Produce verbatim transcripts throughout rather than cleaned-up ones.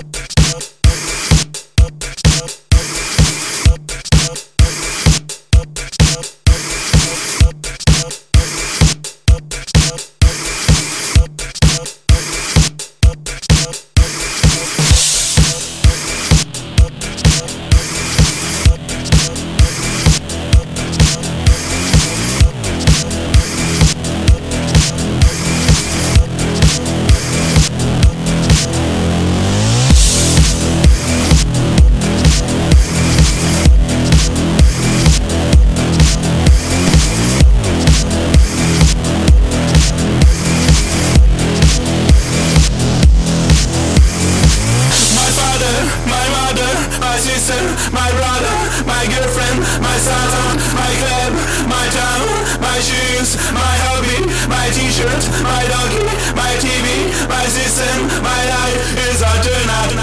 My sister, my brother, my girlfriend, my son, my club, my town, my shoes, my hobby, my t-shirt, my donkey, my T V, my system, my life is a tonight.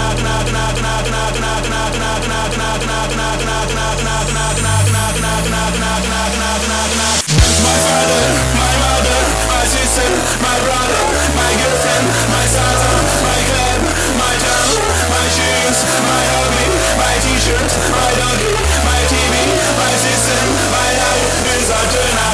My father, my mother, my sister, my brother, my girlfriend, my son, my club, my town, my shoes, my hobby, my t-shirt, my donkey, my T V, my system, my life is a tonight.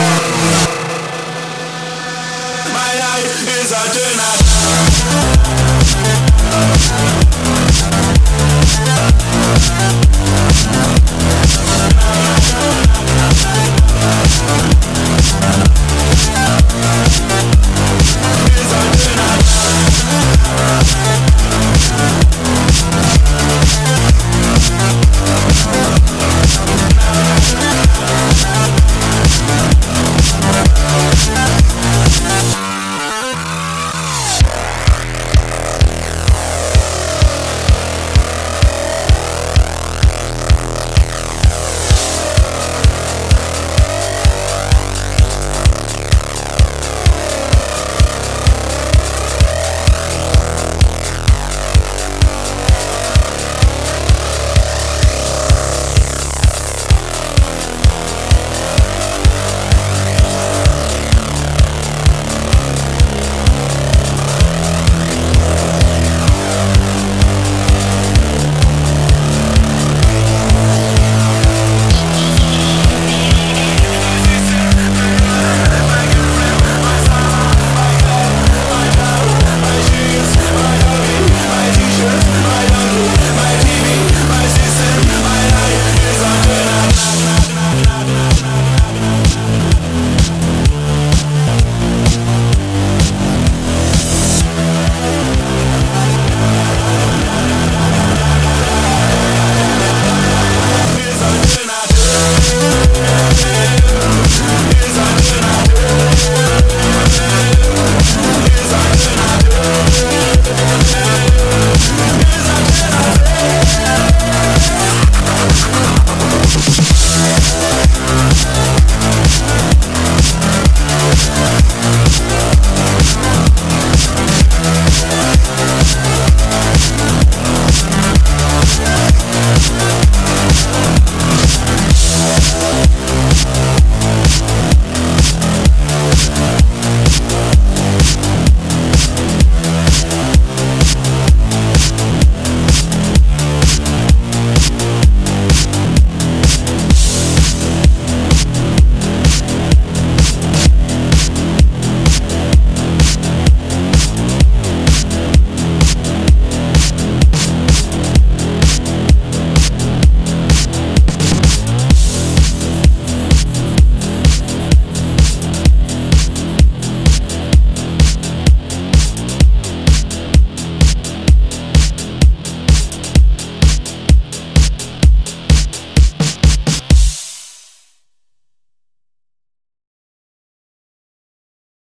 My life is a tonight.